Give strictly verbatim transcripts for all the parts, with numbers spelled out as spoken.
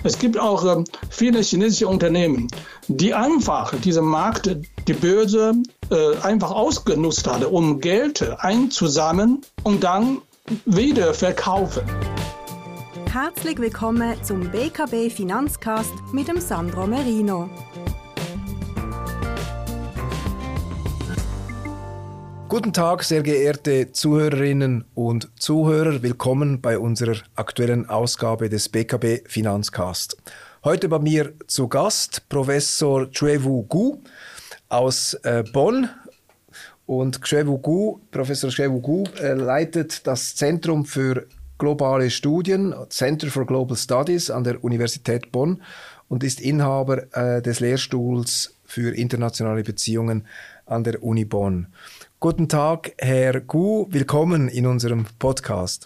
Es gibt auch äh, viele chinesische Unternehmen, die einfach diesen Markt, die Börse, äh, einfach ausgenutzt haben, um Geld einzusammeln und dann wieder verkaufen. Herzlich willkommen zum B K B Finanzcast mit dem Sandro Merino. Guten Tag, sehr geehrte Zuhörerinnen und Zuhörer. Willkommen bei unserer aktuellen Ausgabe des B K B Finanzcast. Heute bei mir zu Gast Professor Xuewu Gu aus äh, Bonn. Und Xuewu Gu, Professor Xuewu Gu äh, leitet das Zentrum für globale Studien, Center for Global Studies an der Universität Bonn und ist Inhaber äh, des Lehrstuhls für internationale Beziehungen an der Uni Bonn. Guten Tag, Herr Gu, willkommen in unserem Podcast.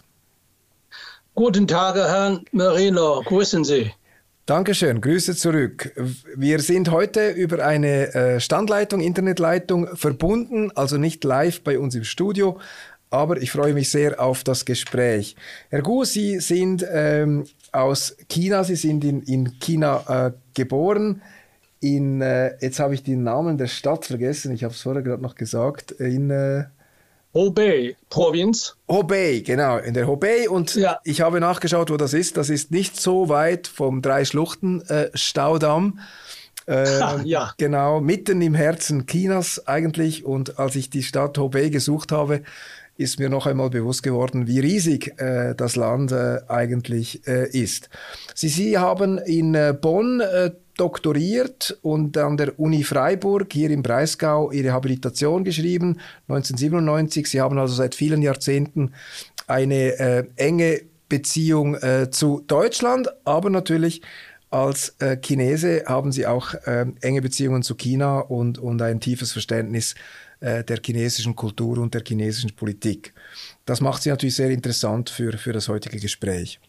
Guten Tag, Herr Merino, grüßen Sie. Dankeschön, Grüße zurück. Wir sind heute über eine äh, Standleitung, Internetleitung verbunden, also nicht live bei uns im Studio, aber ich freue mich sehr auf das Gespräch. Herr Gu, Sie sind ähm, aus China, Sie sind in, in China äh, geboren. In, äh, jetzt habe ich den Namen der Stadt vergessen, ich habe es vorher gerade noch gesagt, in äh, Hubei, Provinz. Hubei, genau, in der Hubei. Und ja. Ich habe nachgeschaut, wo das ist. Das ist nicht so weit vom Drei-Schluchten-Staudamm. Äh, äh, ja. Genau, mitten im Herzen Chinas eigentlich. Und als ich die Stadt Hubei gesucht habe, ist mir noch einmal bewusst geworden, wie riesig äh, das Land äh, eigentlich äh, ist. Sie, Sie haben in äh, Bonn äh, doktoriert und an der Uni Freiburg hier im Breisgau Ihre Habilitation geschrieben, neunzehnhundertsiebenundneunzig. Sie haben also seit vielen Jahrzehnten eine äh, enge Beziehung äh, zu Deutschland, aber natürlich als äh, Chinese haben Sie auch äh, enge Beziehungen zu China und, und ein tiefes Verständnis äh, der chinesischen Kultur und der chinesischen Politik. Das macht Sie natürlich sehr interessant für, für das heutige Gespräch.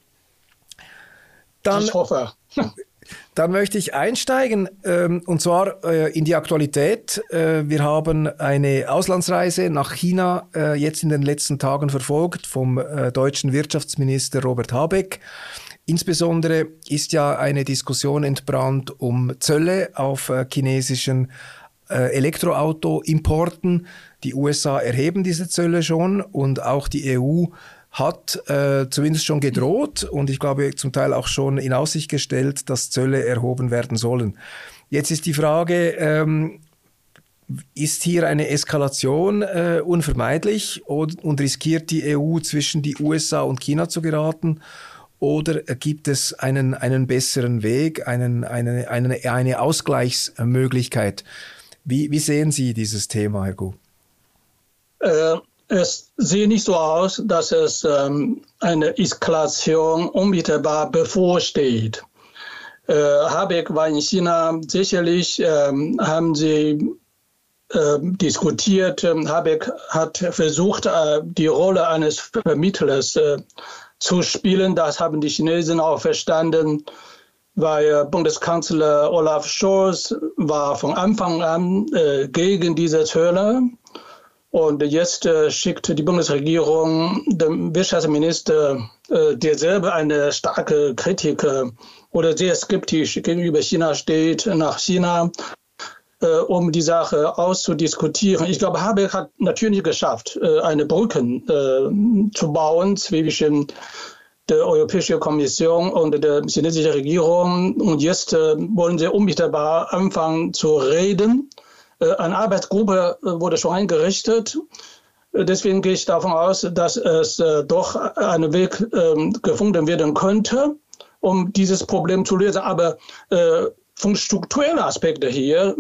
Dann, ich hoffe. Dann möchte ich einsteigen, ähm, und zwar äh, in die Aktualität. Äh, wir haben eine Auslandsreise nach China äh, jetzt in den letzten Tagen verfolgt vom äh, deutschen Wirtschaftsminister Robert Habeck. Insbesondere ist ja eine Diskussion entbrannt um Zölle auf äh, chinesischen äh, Elektroauto-Importen. Die U S A erheben diese Zölle schon und auch die E U hat äh, zumindest schon gedroht und ich glaube zum Teil auch schon in Aussicht gestellt, dass Zölle erhoben werden sollen. Jetzt ist die Frage, ähm, ist hier eine Eskalation äh, unvermeidlich und, und riskiert die E U zwischen die U S A und China zu geraten? Oder gibt es einen, einen besseren Weg, einen, eine, eine, eine Ausgleichsmöglichkeit? Wie, wie sehen Sie dieses Thema, Herr Gu? Äh, es sieht nicht so aus, dass es ähm, eine Eskalation unmittelbar bevorsteht. Äh, Habeck war in China, sicherlich ähm, haben sie äh, diskutiert. Habeck hat versucht, äh, die Rolle eines Vermittlers äh, zu spielen. Das haben die Chinesen auch verstanden, weil Bundeskanzler Olaf Scholz war von Anfang an äh, gegen diese Zölle. Und jetzt äh, schickt die Bundesregierung dem Wirtschaftsminister, äh, der selber eine starke Kritik äh, oder sehr skeptisch gegenüber China steht, nach China, äh, um die Sache auszudiskutieren. Ich glaube, Habeck hat natürlich geschafft, äh, eine Brücke äh, zu bauen zwischen der Europäischen Kommission und der chinesischen Regierung. Und jetzt äh, wollen sie unmittelbar anfangen zu reden. Eine Arbeitsgruppe wurde schon eingerichtet. Deswegen gehe ich davon aus, dass es doch einen Weg gefunden werden könnte, um dieses Problem zu lösen. Aber von strukturellen Aspekten hier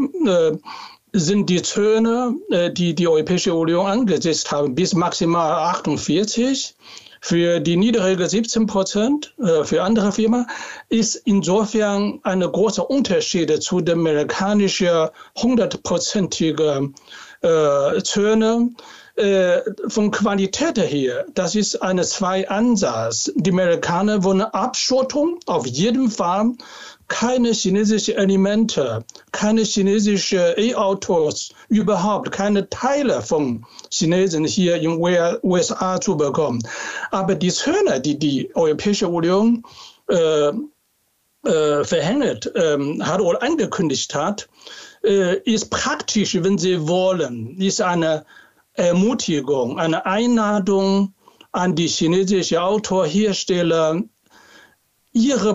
sind die Zölle, die die Europäische Union angesetzt haben, bis maximal achtundvierzig. Für die niedrige siebzehn Prozent, äh, für andere Firmen, ist insofern ein großer Unterschied zu den amerikanischen hundertprozentigen äh, Zölle. Äh, von Qualität her, das ist ein zwei Ansatz. Die Amerikaner wollen Abschottung, auf jeden Fall keine chinesischen Elemente, keine chinesischen E-Autos, überhaupt keine Teile von Chinesen hier in U S A zu bekommen. Aber die Zölle, die die Europäische Union äh, äh, verhängt ähm, hat oder angekündigt hat, äh, ist praktisch, wenn Sie wollen, ist eine Ermutigung, eine Einladung an die chinesischen Autohersteller, ihre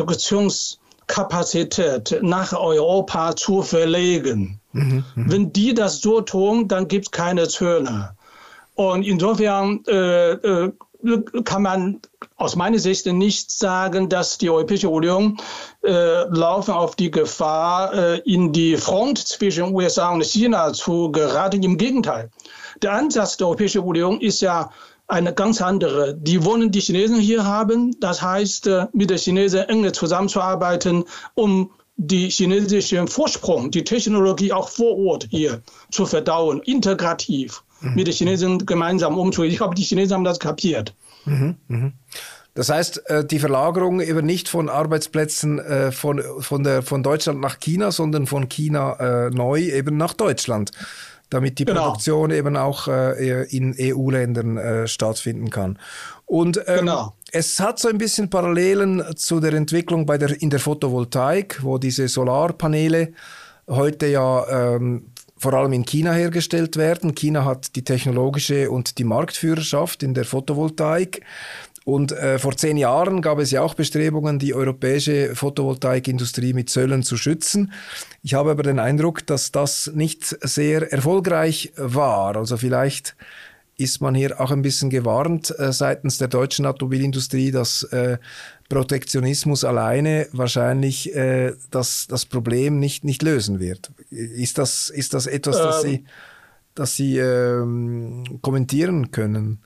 Produktionskapazität nach Europa zu verlegen. Mhm, Wenn die das so tun, dann gibt es keine Zölle. Und insofern äh, äh, kann man aus meiner Sicht nicht sagen, dass die Europäische Union äh, laufen auf die Gefahr, äh, in die Front zwischen U S A und China zu geraten. Im Gegenteil. Der Ansatz der Europäischen Union ist ja eine ganz andere. Die wollen die Chinesen hier haben. Das heißt, mit den Chinesen eng zusammenzuarbeiten, um die chinesischen Vorsprung, die Technologie auch vor Ort hier zu verdauen, integrativ mhm. mit den Chinesen gemeinsam umzugehen. Ich glaube, die Chinesen haben das kapiert. Mhm. Mhm. Das heißt, die Verlagerung eben nicht von Arbeitsplätzen von, von, der, von Deutschland nach China, sondern von China neu eben nach Deutschland, damit die genau. Produktion eben auch äh, in E U-Ländern äh, stattfinden kann. Und ähm, genau. es hat so ein bisschen Parallelen zu der Entwicklung bei der, in der Photovoltaik, wo diese Solarpaneele heute ja ähm, vor allem in China hergestellt werden. China hat die technologische und die Marktführerschaft in der Photovoltaik. Und äh, vor zehn Jahren gab es ja auch Bestrebungen, die europäische Photovoltaikindustrie mit Zöllen zu schützen. Ich habe aber den Eindruck, dass das nicht sehr erfolgreich war. Also vielleicht ist man hier auch ein bisschen gewarnt äh, seitens der deutschen Automobilindustrie, dass äh, Protektionismus alleine wahrscheinlich äh, das, das Problem nicht, nicht lösen wird. Ist das, ist das etwas, ähm. das Sie, das Sie ähm, kommentieren können?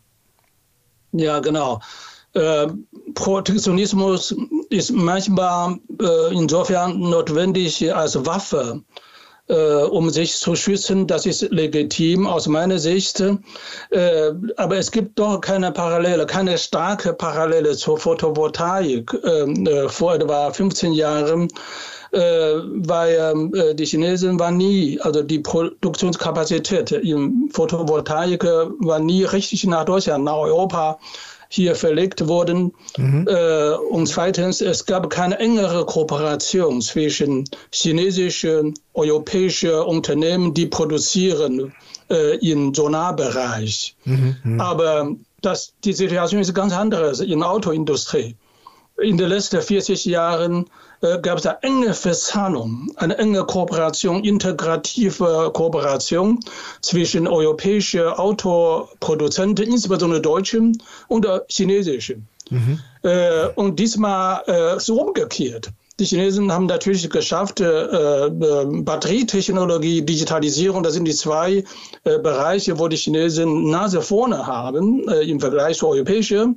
Ja, genau. Äh, Protektionismus ist manchmal äh, insofern notwendig als Waffe, äh, um sich zu schützen. Das ist legitim aus meiner Sicht. Äh, aber es gibt doch keine Parallele, keine starke Parallele zur Photovoltaik. Äh, vor etwa fünfzehn Jahren Äh, weil äh, die Chinesen waren nie, also die Produktionskapazität in Photovoltaik war nie richtig nach Deutschland, nach Europa hier verlegt worden. Mhm. Äh, und zweitens, es gab keine engere Kooperation zwischen chinesischen, europäischen Unternehmen, die produzieren äh, im Solarbereich. Mhm. Aber das, die Situation ist ganz anders in der Autoindustrie. In den letzten vierzig Jahren äh, gab es eine enge Verzahnung, eine enge Kooperation, integrative Kooperation zwischen europäischen Autoproduzenten, insbesondere deutschen und chinesischen. Mhm. Äh, und diesmal äh, ist es umgekehrt. Die Chinesen haben natürlich geschafft, äh, Batterietechnologie, Digitalisierung, das sind die zwei äh, Bereiche, wo die Chinesen Nase vorne haben äh, im Vergleich zu europäischen.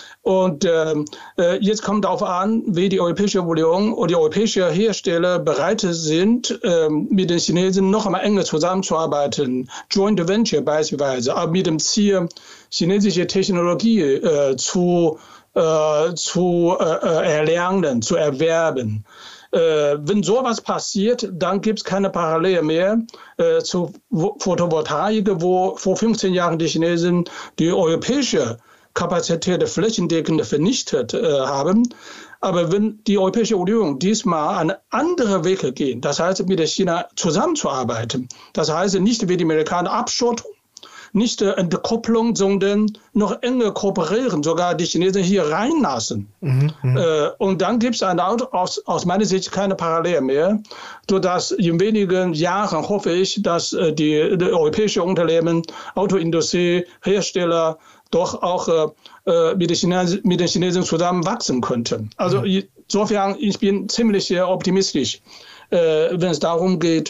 Und äh, jetzt kommt darauf an, wie die Europäische Union oder die europäischen Hersteller bereit sind, äh, mit den Chinesen noch einmal enger zusammenzuarbeiten. Joint Venture beispielsweise, aber mit dem Ziel, chinesische Technologie äh, zu, äh, zu äh, erlernen, zu erwerben. Äh, wenn sowas passiert, dann gibt es keine Parallele mehr äh, zu Photovoltaik, wo vor fünfzehn Jahren die Chinesen die europäische Kapazität flächendeckend vernichtet äh, haben. Aber wenn die Europäische Union diesmal einen anderen Weg gehen, das heißt mit China zusammenzuarbeiten, das heißt nicht wie die Amerikaner Abschottung, nicht äh, Entkopplung, sondern noch enger kooperieren, sogar die Chinesen hier reinlassen. Mhm, äh, und dann gibt es aus, aus meiner Sicht keine Parallele mehr, sodass in wenigen Jahren hoffe ich, dass äh, die, die europäischen Unternehmen, Autoindustrie, Hersteller, doch auch äh, mit, den Chinesen, mit den Chinesen zusammen wachsen könnten. Also mhm. insofern, ich bin ziemlich optimistisch, äh, wenn es darum geht,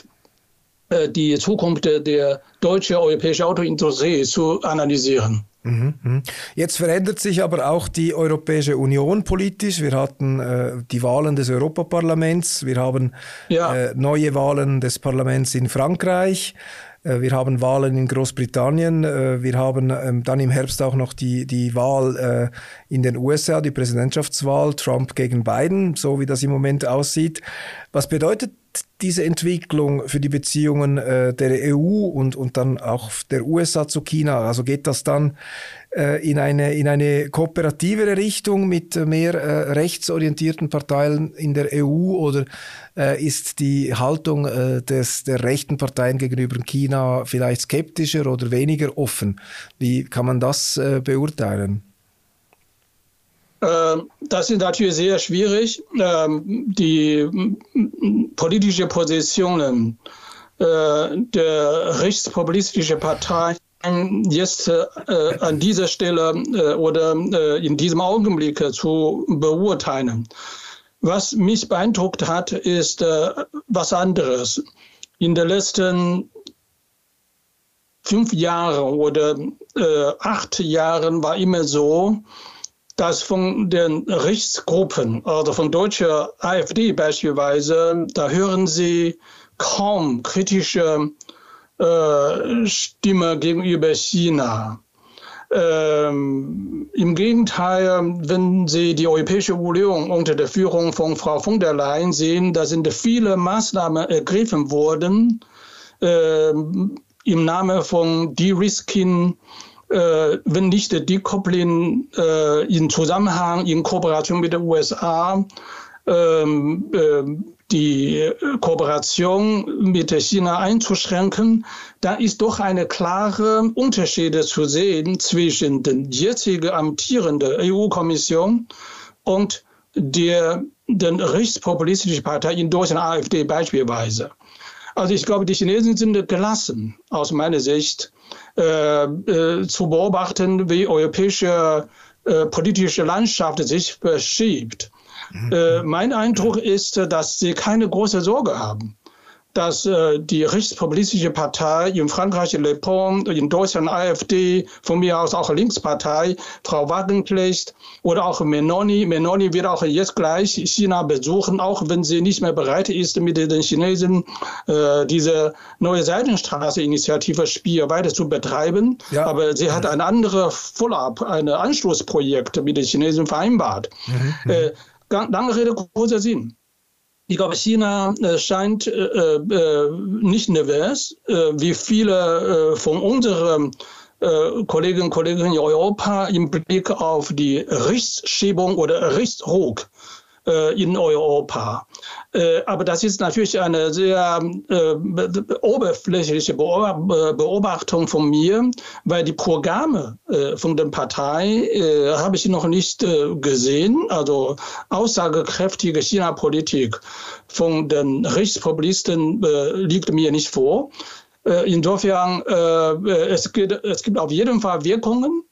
äh, die Zukunft der deutschen europäischen Autoindustrie zu analysieren. Mhm. Jetzt verändert sich aber auch die Europäische Union politisch. Wir hatten äh, die Wahlen des Europaparlaments, wir haben ja. äh, neue Wahlen des Parlaments in Frankreich. Wir haben Wahlen in Großbritannien, wir haben dann im Herbst auch noch die, die Wahl in den U S A, die Präsidentschaftswahl, Trump gegen Biden, so wie das im Moment aussieht. Was bedeutet diese Entwicklung für die Beziehungen äh, der E U und, und dann auch der U S A zu China? Also geht das dann äh, in eine, in eine kooperativere Richtung mit mehr äh, rechtsorientierten Parteien in der E U oder äh, ist die Haltung äh, des, der rechten Parteien gegenüber China vielleicht skeptischer oder weniger offen? Wie kann man das äh, beurteilen? Das ist natürlich sehr schwierig. Die politischen Positionen der rechtspopulistischen Parteien jetzt an dieser Stelle oder in diesem Augenblick zu beurteilen. Was mich beeindruckt hat, ist was anderes. In den letzten fünf Jahren oder acht Jahren war immer so, dass von den Rechtsgruppen, also von deutscher AfD beispielsweise, da hören Sie kaum kritische äh, Stimme gegenüber China. Ähm, Im Gegenteil, wenn Sie die Europäische Union unter der Führung von Frau von der Leyen sehen, da sind viele Maßnahmen ergriffen worden, äh, im Namen von De-Risking, Äh, wenn nicht die Decoupling äh, in Zusammenhang, in Kooperation mit den U S A, ähm, äh, die Kooperation mit China einzuschränken, da ist doch eine klare Unterschiede zu sehen zwischen der jetzigen amtierenden E U-Kommission und der, der rechtspopulistischen Partei in Deutschland, AfD beispielsweise. Also ich glaube, die Chinesen sind gelassen, aus meiner Sicht, äh, äh, zu beobachten, wie europäische äh, politische Landschaft sich verschiebt. Mhm. Äh, mein Eindruck ist, dass sie keine große Sorge haben, dass äh, die rechtspopulistische Partei in Frankreich Le Pen, in Deutschland AfD, von mir aus auch Linkspartei, Frau Wagenknecht oder auch Meloni. Meloni wird auch jetzt gleich China besuchen, auch wenn sie nicht mehr bereit ist, mit den Chinesen äh, diese neue Seidenstraße-Initiative-Spiel weiter zu betreiben. Ja. Aber sie hat ein anderes Follow-up, ein Anschlussprojekt mit den Chinesen vereinbart. Mhm. Äh, lange Rede, kurzer Sinn. Ich glaube, China äh, scheint äh, äh, nicht nervös, äh, wie viele äh, von unseren äh, Kolleginnen und Kollegen in Europa im Blick auf die Rechtsschiebung oder Rechtsruck äh, in Europa. Äh, aber das ist natürlich eine sehr äh, oberflächliche Beobachtung von mir, weil die Programme äh, von der Partei äh, habe ich noch nicht äh, gesehen. Also aussagekräftige China-Politik von den Rechtspopulisten äh, liegt mir nicht vor. Äh, insofern, äh, es, gibt, es gibt auf jeden Fall Wirkungen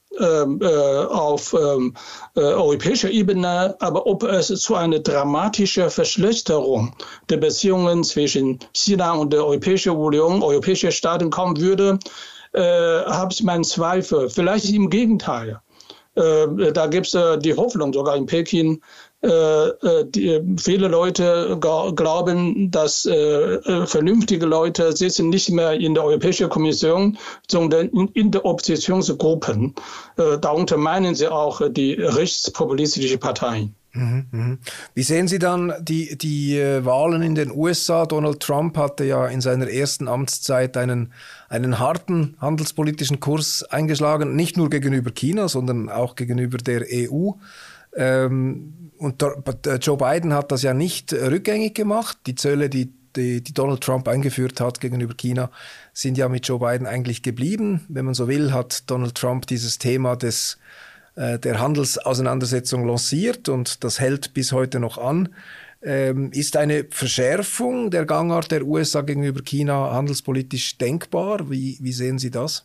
auf ähm, äh, europäischer Ebene, aber ob es zu einer dramatischen Verschlechterung der Beziehungen zwischen China und der Europäischen Union, europäischen Staaten kommen würde, äh, habe ich meinen Zweifel. Vielleicht im Gegenteil. Äh, da gibt es äh, die Hoffnung, sogar in Peking, äh, die, viele Leute glauben, dass äh, vernünftige Leute sitzen nicht mehr in der Europäischen Kommission, sondern in, in der Oppositionsgruppen. Äh, darunter meinen sie auch die rechtspopulistischen Parteien. Wie sehen Sie dann die, die Wahlen in den U S A? Donald Trump hatte ja in seiner ersten Amtszeit einen, einen harten handelspolitischen Kurs eingeschlagen, nicht nur gegenüber China, sondern auch gegenüber der E U. Ähm, und Joe Biden hat das ja nicht rückgängig gemacht. Die Zölle, die, die, die Donald Trump eingeführt hat gegenüber China, sind ja mit Joe Biden eigentlich geblieben. Wenn man so will, hat Donald Trump dieses Thema des der Handelsauseinandersetzung lanciert und das hält bis heute noch an. Ähm, ist eine Verschärfung der Gangart der U S A gegenüber China handelspolitisch denkbar? Wie, wie sehen Sie das?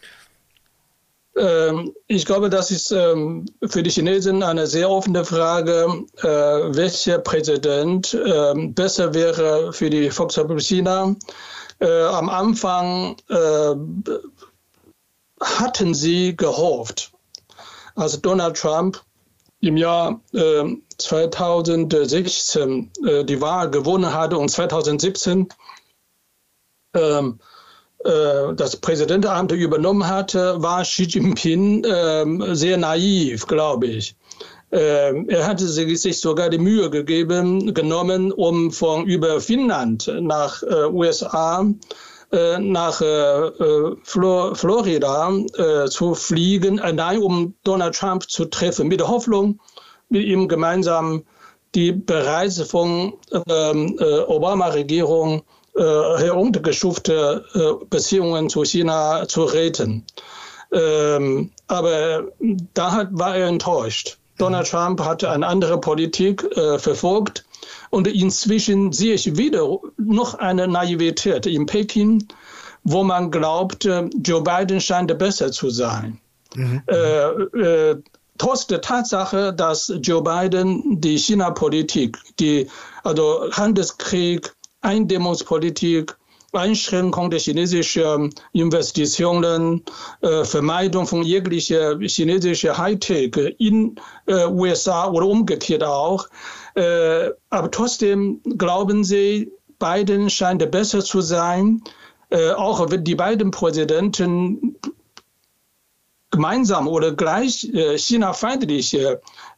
Ähm, ich glaube, das ist ähm, für die Chinesen eine sehr offene Frage, äh, welcher Präsident äh, besser wäre für die Volksrepublik China. Äh, am Anfang äh, hatten sie gehofft, als Donald Trump im Jahr äh, zweitausendsechzehn äh, die Wahl gewonnen hatte und zweitausendsiebzehn äh, äh, das Präsidentenamt übernommen hatte, war Xi Jinping äh, sehr naiv, glaube ich. Äh, er hatte sich sogar die Mühe gegeben, genommen, um von über Finnland nach äh, U S A äh, nach äh, Flor- Florida äh, zu fliegen, allein um Donald Trump zu treffen, mit der Hoffnung, mit ihm gemeinsam die bereits von ähm, äh, Obama-Regierung äh, heruntergestufte äh, Beziehungen zu China zu retten. Ähm, aber da hat, war er enttäuscht. Donald Trump hatte eine andere Politik äh, verfolgt und inzwischen sehe ich wieder noch eine Naivität in Peking, wo man glaubt, Joe Biden scheint besser zu sein. Mhm. Äh, äh, trotz der Tatsache, dass Joe Biden die China-Politik, die also Handelskrieg, Eindämmungspolitik, Einschränkung der chinesischen Investitionen, äh, Vermeidung von jeglicher chinesischer Hightech in äh, U S A oder umgekehrt auch. Äh, aber trotzdem glauben Sie, Biden scheint besser zu sein, äh, auch wenn die beiden Präsidenten gemeinsam oder gleich äh, China-feindlich äh,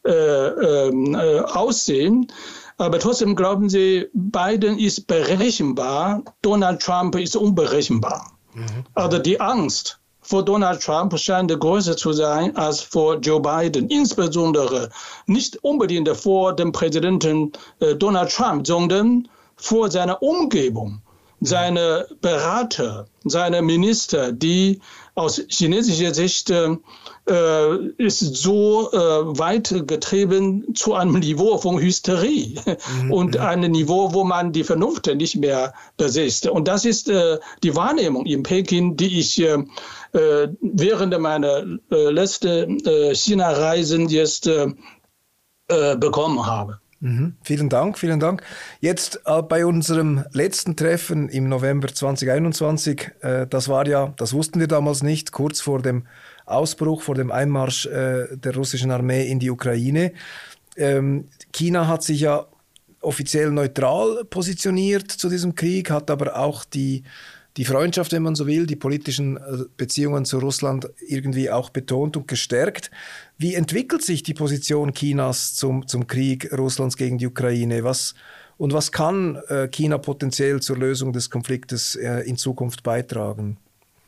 äh, aussehen. Aber trotzdem glauben Sie, Biden ist berechenbar, Donald Trump ist unberechenbar. Mhm. Also die Angst vor Donald Trump scheint größer zu sein als vor Joe Biden. Insbesondere nicht unbedingt vor dem Präsidenten äh, Donald Trump, sondern vor seiner Umgebung, mhm. seine Berater, seine Minister, die aus chinesischer Sicht äh, ist so äh, weit getrieben zu einem Niveau von Hysterie mhm. und einem Niveau, wo man die Vernunft nicht mehr besitzt. Und das ist äh, die Wahrnehmung in Peking, die ich äh, während meiner äh, letzten äh, China-Reisen jetzt äh, äh, bekommen habe. Mhm. Vielen Dank, vielen Dank. Jetzt äh, bei unserem letzten Treffen im November zwanzig einundzwanzig, äh, das war ja, das wussten wir damals nicht, kurz vor dem Ausbruch, vor dem Einmarsch äh, der russischen Armee in die Ukraine. Ähm, China hat sich ja offiziell neutral positioniert zu diesem Krieg, hat aber auch die die Freundschaft, wenn man so will, die politischen Beziehungen zu Russland irgendwie auch betont und gestärkt. Wie entwickelt sich die Position Chinas zum, zum Krieg Russlands gegen die Ukraine? Was, und was kann äh, China potenziell zur Lösung des Konfliktes äh, in Zukunft beitragen?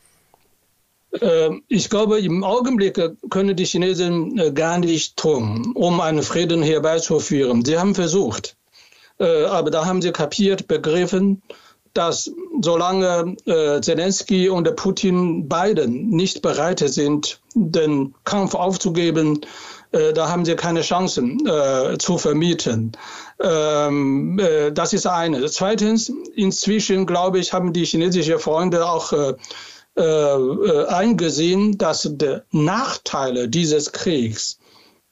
Ich glaube, im Augenblick können die Chinesen gar nicht tun, um einen Frieden herbeizuführen. Sie haben versucht, aber da haben sie kapiert, begriffen, dass solange äh, Zelensky und Putin beiden nicht bereit sind, den Kampf aufzugeben, äh, da haben sie keine Chancen äh, zu vermieten. Ähm, äh, das ist eine. Zweitens, inzwischen, glaube ich, haben die chinesischen Freunde auch äh, äh, eingesehen, dass die Nachteile dieses Kriegs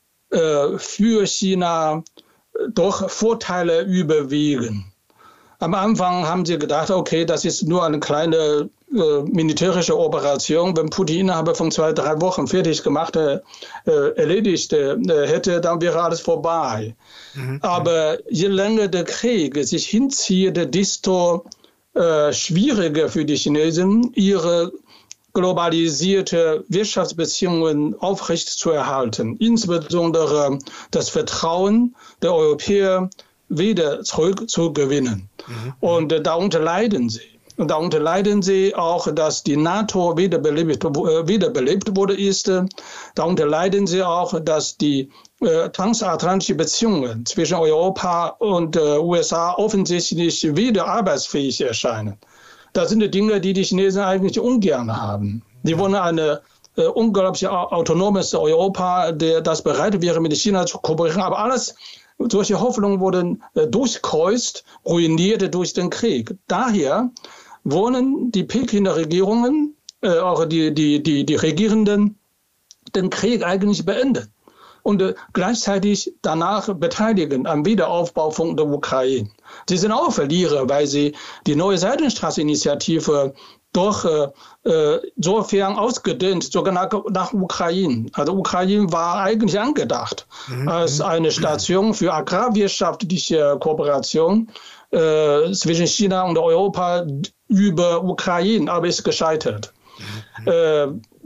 äh, für China doch Vorteile überwiegen. Am Anfang haben sie gedacht, okay, das ist nur eine kleine äh, militärische Operation. Wenn Putin innerhalb von zwei, drei Wochen fertig gemacht, äh, erledigt äh, hätte, dann wäre alles vorbei. Mhm. Aber je länger der Krieg sich hinzieht, desto äh, schwieriger für die Chinesen, ihre globalisierte Wirtschaftsbeziehungen aufrechtzuerhalten. Insbesondere das Vertrauen der Europäer wieder zurückzugewinnen. Mhm. Und äh, darunter leiden sie. Und darunter leiden sie auch, dass die NATO wiederbelebt, äh, wiederbelebt wurde. Ist. Darunter leiden sie auch, dass die äh, transatlantischen Beziehungen zwischen Europa und äh, U S A offensichtlich wieder arbeitsfähig erscheinen. Das sind die Dinge, die die Chinesen eigentlich ungern haben. Die wollen eine äh, unglaublich autonomes Europa, der das bereit wäre, mit China zu kooperieren. Aber alles solche Hoffnungen wurden äh, durchkreuzt, ruiniert durch den Krieg. Daher wollen die Pekinger Regierungen, äh, auch die, die, die, die Regierenden, den Krieg eigentlich beenden und äh, gleichzeitig danach beteiligen am Wiederaufbau von der Ukraine. Sie sind auch Verlierer, weil sie die neue Seidenstraße-Initiative doch äh, sofern ausgedehnt, sogar nach, nach Ukraine. Also Ukraine war eigentlich angedacht mhm. als eine Station für agrarwirtschaftliche Kooperation äh, zwischen China und Europa über Ukraine, aber ist gescheitert. Mhm. Äh,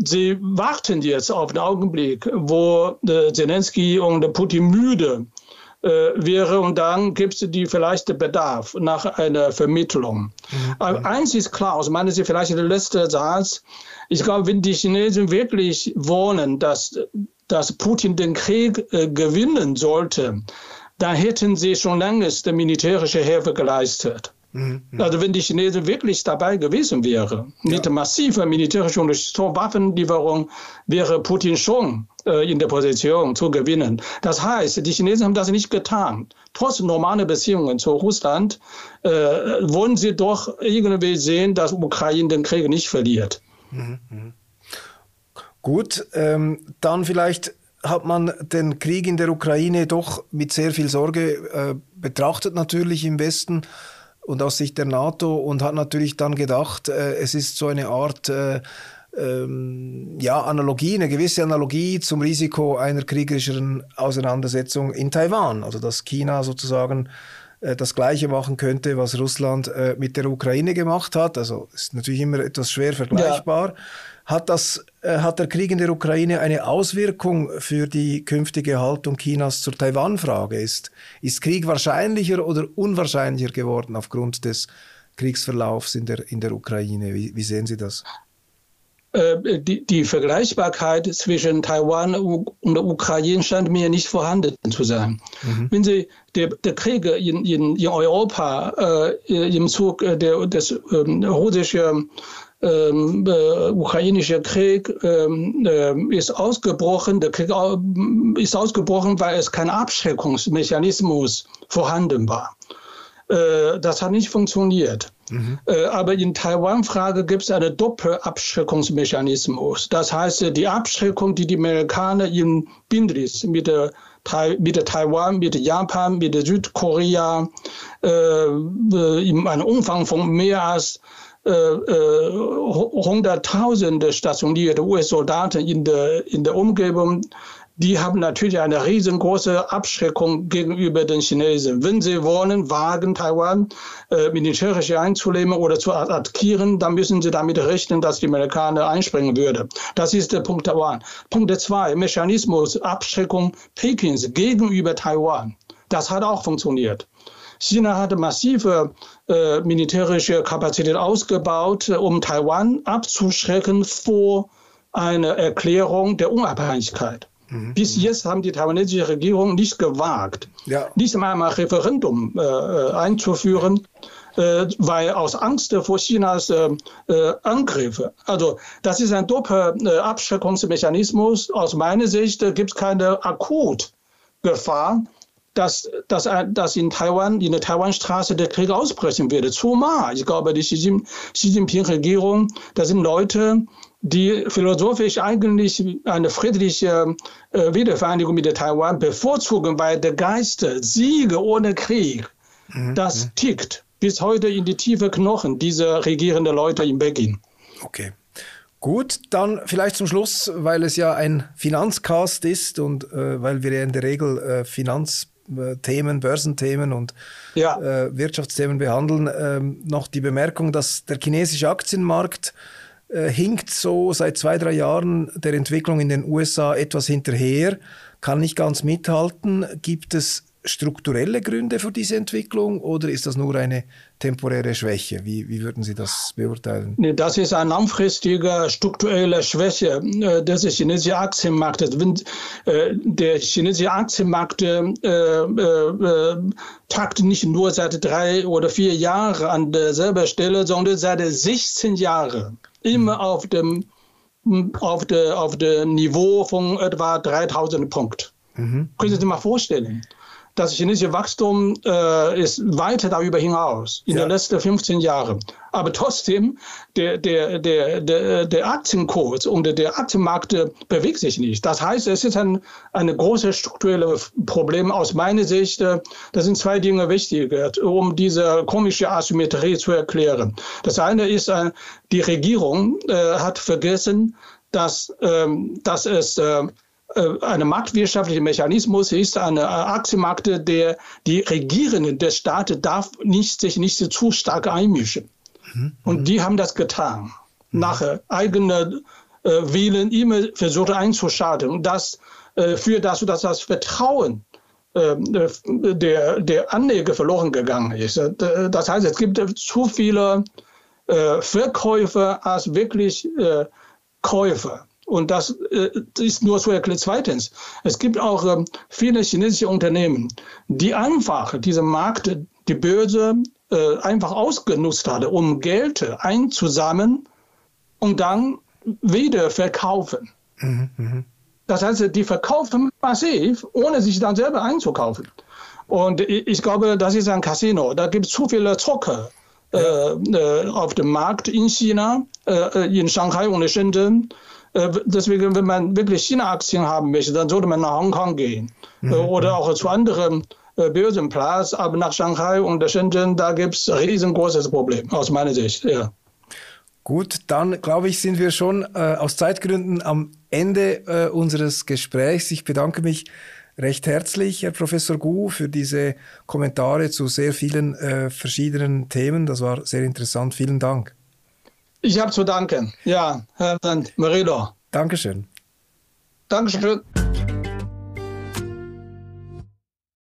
sie warten jetzt auf den Augenblick, wo äh, Zelensky und Putin müde äh, wäre und dann gibt es die vielleicht den Bedarf nach einer Vermittlung. Mhm. Aber eins ist klar, aus meiner Sicht vielleicht der letzte Satz, ich glaube, wenn die Chinesen wirklich wollen, dass, dass Putin den Krieg äh, gewinnen sollte, dann hätten sie schon längst militärische Hilfe geleistet. Mhm. Also wenn die Chinesen wirklich dabei gewesen wären, ja. mit massiver militärischer Unterstützung, Waffenlieferung, wäre Putin schon äh, in der Position zu gewinnen. Das heißt, die Chinesen haben das nicht getan. Trotz normaler Beziehungen zu Russland äh, wollen sie doch irgendwie sehen, dass Ukraine den Krieg nicht verliert. Mhm. Gut, ähm, dann vielleicht hat man den Krieg in der Ukraine doch mit sehr viel Sorge äh, betrachtet, natürlich im Westen und aus Sicht der NATO, und hat natürlich dann gedacht, äh, es ist so eine Art äh, ähm, ja, Analogie, eine gewisse Analogie zum Risiko einer kriegerischeren Auseinandersetzung in Taiwan. Also dass China sozusagen äh, das Gleiche machen könnte, was Russland äh, mit der Ukraine gemacht hat. Also ist natürlich immer etwas schwer vergleichbar. Ja. Hat, das, äh, hat der Krieg in der Ukraine eine Auswirkung für die künftige Haltung Chinas zur Taiwan-Frage? Ist, ist Krieg wahrscheinlicher oder unwahrscheinlicher geworden aufgrund des Kriegsverlaufs in der, in der Ukraine? Wie, wie sehen Sie das? Äh, die, die Vergleichbarkeit zwischen Taiwan und der Ukraine scheint mir nicht vorhanden zu sein. Mhm. Wenn Sie der, der Krieg in, in, in Europa äh, im Zug der, des ähm, russischen Ähm, äh, ukrainischer Krieg ähm, äh, ist ausgebrochen. Der Krieg äh, ist ausgebrochen, weil es kein Abschreckungsmechanismus vorhanden war. Äh, das hat nicht funktioniert. Mhm. Äh, aber in Taiwan-Frage gibt es einen Doppelabschreckungsmechanismus. Das heißt, die Abschreckung, die die Amerikaner in Bündnis mit der mit der Taiwan, mit Japan, mit der Südkorea äh, in einem Umfang von mehr als Hunderttausende stationierte U S-Soldaten in der, in der Umgebung, die haben natürlich eine riesengroße Abschreckung gegenüber den Chinesen. Wenn sie wollen, wagen Taiwan äh, militärisch einzunehmen oder zu attackieren, dann müssen sie damit rechnen, dass die Amerikaner einspringen würden. Das ist der Punkt Taiwan. Punkt zwei, Mechanismus Abschreckung Pekins gegenüber Taiwan. Das hat auch funktioniert. China hat massive äh, militärische Kapazität ausgebaut, um Taiwan abzuschrecken vor einer Erklärung der Unabhängigkeit. Mhm. Bis jetzt haben die taiwanesische Regierung nicht gewagt, ja. nicht einmal ein Referendum äh, einzuführen, äh, weil aus Angst vor Chinas äh, äh, Angriffe. Also das ist ein Doppelabschreckungsmechanismus. Aus meiner Sicht äh, gibt es keine Akutgefahr, dass, dass, dass in Taiwan, in der Taiwanstraße der Krieg ausbrechen würde. Zumal, ich glaube, die Xi Jinping-Regierung, das sind Leute, die philosophisch eigentlich eine friedliche äh, Wiedervereinigung mit der Taiwan bevorzugen, weil der Geist Siege ohne Krieg, mhm. das tickt bis heute in die tiefe Knochen dieser regierenden Leute in Peking. Okay. Gut, dann vielleicht zum Schluss, weil es ja ein Finanzcast ist und äh, weil wir ja in der Regel äh, Finanz Themen, Börsenthemen und ja. äh, Wirtschaftsthemen behandeln, ähm, noch die Bemerkung, dass der chinesische Aktienmarkt äh, hinkt so seit zwei, drei Jahren der Entwicklung in den U S A etwas hinterher, kann nicht ganz mithalten. Gibt es strukturelle Gründe für diese Entwicklung oder ist das nur eine temporäre Schwäche? Wie, wie würden Sie das beurteilen? Nee, das ist eine langfristige strukturelle Schwäche des chinesischen Aktienmarktes. Wenn, äh, der chinesische Aktienmarkt äh, äh, tagt nicht nur seit drei oder vier Jahren an derselben Stelle, sondern seit sechzehn Jahren immer mhm. auf dem auf der auf dem Niveau von etwa dreitausend Punkten. Mhm. Können Sie sich mal vorstellen? Das chinesische Wachstum äh, ist weiter darüber hinaus in ja. den letzten fünfzehn Jahren. Aber trotzdem, der, der, der, der, der Aktienkurs und der Aktienmarkt bewegt sich nicht. Das heißt, es ist ein, ein großes strukturelles Problem aus meiner Sicht. Das sind zwei Dinge wichtig, um diese komische Asymmetrie zu erklären. Das eine ist, die Regierung äh, hat vergessen, dass, ähm, dass es äh, ein marktwirtschaftlicher Mechanismus ist, ein Aktienmarkt, der die Regierenden des Staates darf nicht, sich nicht zu stark einmischen. Mhm. Und die haben das getan. Mhm. Nach eigener äh, Willen immer versucht einzuschalten. Und das äh, führt dazu, dass das Vertrauen äh, der, der Anleger verloren gegangen ist. Das heißt, es gibt zu viele äh, Verkäufer als wirklich äh, Käufer. Und das äh, ist nur so erklärt. Zweitens, es gibt auch äh, viele chinesische Unternehmen, die einfach diesen Markt, die Börse, äh, einfach ausgenutzt haben, um Geld einzusammeln und dann wieder verkaufen. Mhm, mh. Das heißt, die verkaufen massiv, ohne sich dann selber einzukaufen. Und ich, ich glaube, das ist ein Casino. Da gibt es zu viele Zocker äh, äh, auf dem Markt in China, äh, in Shanghai und in Shenzhen. Deswegen, wenn man wirklich China-Aktien haben möchte, dann sollte man nach Hongkong gehen mhm. oder auch zu anderen Börsenplatz. Aber nach Shanghai und Shenzhen, da gibt es ein riesengroßes Problem, aus meiner Sicht. Ja. Gut, dann glaube ich, sind wir schon äh, aus Zeitgründen am Ende äh, unseres Gesprächs. Ich bedanke mich recht herzlich, Herr Professor Gu, für diese Kommentare zu sehr vielen äh, verschiedenen Themen. Das war sehr interessant. Vielen Dank. Ich habe zu danken. Ja, Herr Murillo. Dankeschön. Dankeschön.